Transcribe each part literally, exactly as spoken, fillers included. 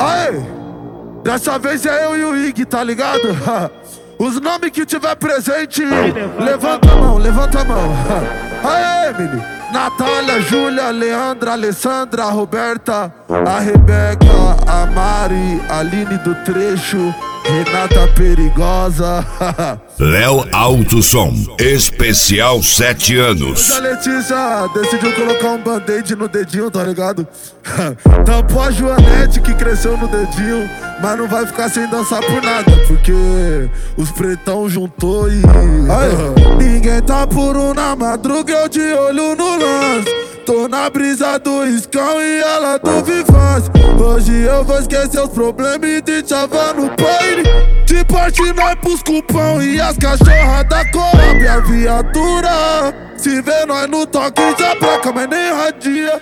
Aê, dessa vez é eu e o Ig, tá ligado? Os nomes que tiver presente, levanta a mão, levanta a mão. Aê, Emily, Natália, Júlia, Leandra, Alessandra, Roberta, a Rebeca, a Mari, a Aline do Trecho, Renata Perigosa. Léo Alto Som, especial sete anos. A Letícia decidiu colocar um band-aid no dedinho, tá ligado? Tampou a Joanete que cresceu no dedinho, mas não vai ficar sem dançar por nada, porque os pretão juntou e... Aí, ninguém tá puro na madruga, eu de olho no lance. Tô na brisa do Riscão e ela do Vivaz. Hoje eu vou esquecer os problemas e te chavar no baile. De parte nós pros cupão e as cachorras da Coab. A viatura se vê nós no toque já placa, mas nem radia.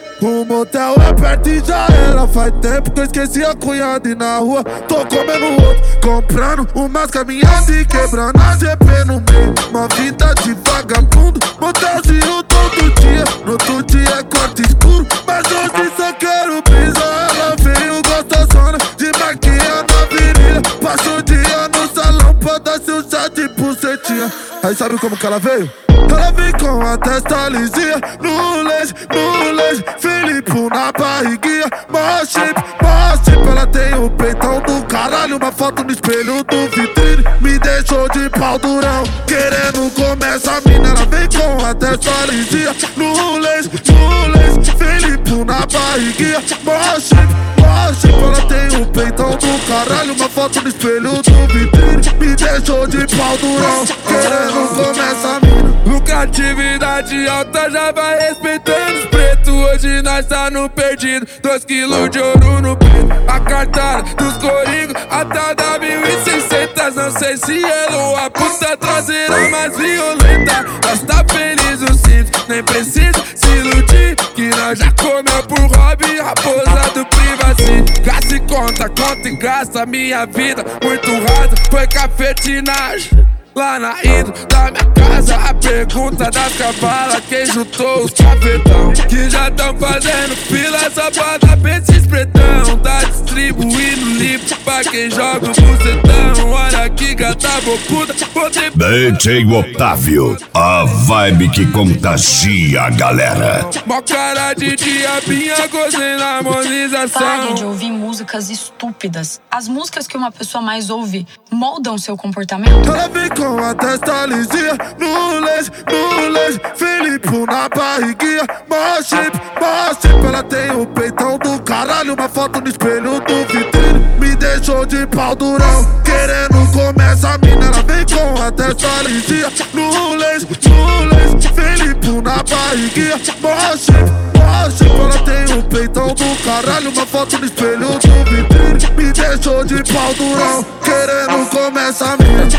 O motel é perto e já era. Faz tempo que eu esqueci a cunhada e na rua tô comendo outro, comprando umas caminhadas e quebrando a G P no meio. Uma vida de vagabundo, motelzinho todo dia. No outro dia é corte escuro, mas hoje só quero brisa. Ela veio gostosona de maquiar na avenida. Passa o dia no salão pra dar seu chá de bucetinha. Aí sabe como que ela veio? Ela vem com a testa lisinha, no lace, no lace, Felipe na barriguinha, mó shape, mó shape. Ela tem o peitão do caralho, uma foto no espelho do vitrine. Me deixou de pau durão, querendo comer essa mina. Ela vem com a testa lisinha, no lace, no lace, Felipe na barriguinha, mó shape, mó shape. Ela tem o peitão do caralho, uma foto no espelho do vitrine. Me deixou de pau durão, querendo comer essa mina. Lucratividade alta já vai respeitando os pretos. Hoje nós tá no perdido, dois quilos de ouro no peito. A cartada dos coringos, a tada mil e seiscentos. Não sei se ela ou a puta traseira mais violenta. Nós tá feliz o simples, nem precisa se iludir, que nós já comeu por hobby, raposa do privacy. Gasta e conta, conta e gasta, minha vida muito rasa. Foi cafetinagem lá na intro da minha casa. A pergunta das cavalas, quem juntou os cafetão que já tão fazendo fila só pra dar pra esses pretão. Tá distribuindo limpo pra quem joga o bucetão. Olha que gata bocuda, poder... D J Otávio, a vibe que contagia a galera. Mó cara de diabinha, gozei na harmonização. Pare de ouvir músicas estúpidas. As músicas que uma pessoa mais ouve moldam seu comportamento. Ela vem com a testa lisinha, no lace, no lace, Felipe na barriguinha, mó shape, mó shape. Ela tem o peitão do caralho, uma foto no espelho do vitrine. Me deixou de pau durão, querendo comer essa mina. Ela vem com a testa lisinha, no lace, no lace, Felipe na barriguinha, mó shape, mó shape. Ela tem o peitão do caralho, uma foto no espelho do vitrine. Me deixou de pau durão, querendo comer essa mina.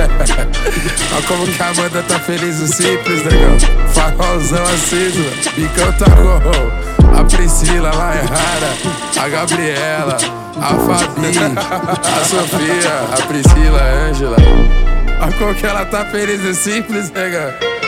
Olha como que a Amanda tá feliz, o simples, negão. Farolzão aceso, bicão tá gol. A Priscila lá é rara, a Gabriela, a Fabi, a Sofia, a Priscila, a Ângela. Olha como que ela tá feliz, o simples, negão.